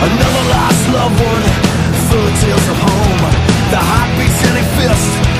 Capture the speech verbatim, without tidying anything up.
Another lost loved one, full of tales of home. The heartbeats in a fist.